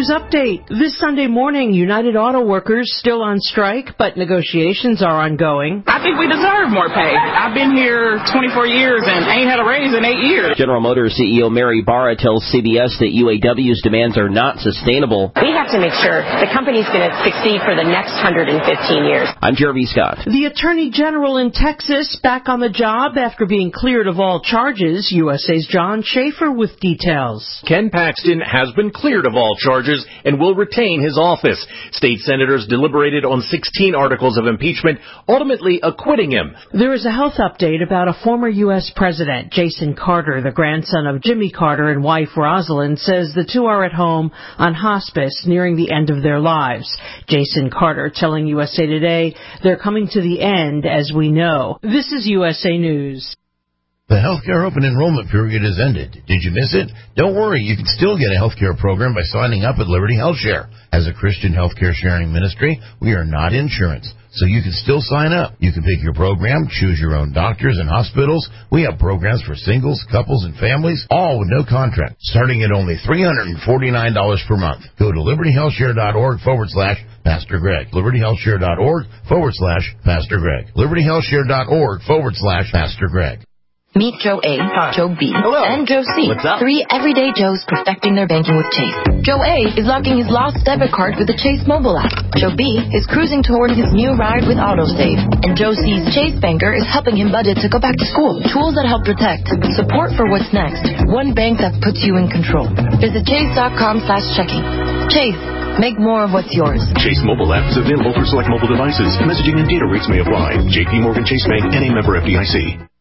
News Update. This Sunday morning, United Auto Workers still on strike, but negotiations are ongoing. I think we deserve more pay. I've been here 24 years and ain't had a raise in 8 years. General Motors CEO Mary Barra tells CBS that UAW's demands are not sustainable. We have to make sure the company's going to succeed for the next 115 years. I'm Jeremy Scott. The Attorney General in Texas back on the job after being cleared of all charges. USA's John Schaefer with details. Ken Paxton has been cleared of all charges and will retain his office. State senators deliberated on 16 articles of impeachment, ultimately acquitting him. There is a health update about a former U.S. president, Jason Carter, the grandson of Jimmy Carter and wife Rosalind, says the two are at home on hospice nearing the end of their lives. Jason Carter telling USA Today they're coming to the end, as we know. This is USA News. The healthcare open enrollment period has ended. Did you miss it? Don't worry, you can still get a healthcare program by signing up at Liberty HealthShare. As a Christian healthcare sharing ministry, we are not insurance, so you can still sign up. You can pick your program, choose your own doctors and hospitals. We have programs for singles, couples, and families, all with no contract, starting at only $349 per month. Go to libertyhealthshare.org/Pastor Greg. libertyhealthshare.org/Pastor Greg. libertyhealthshare.org/Pastor Greg. Meet Joe A, Joe B, and Joe C. What's up? 3 everyday Joes perfecting their banking with Chase. Joe A is locking his lost debit card with the Chase mobile app. Joe B is cruising toward his new ride with AutoSave. And Joe C's Chase banker is helping him budget to go back to school. Tools that help protect. Support for what's next. One bank that puts you in control. Visit chase.com/checking. Chase. Make more of what's yours. Chase mobile app is available for select mobile devices. Messaging and data rates may apply. JP Morgan Chase Bank, NA member FDIC.